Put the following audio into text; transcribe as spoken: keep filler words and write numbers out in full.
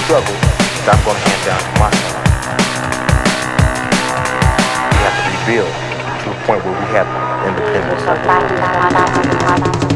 struggle that I'm going to hand down to my son. We have to rebuild to a point where we have independence.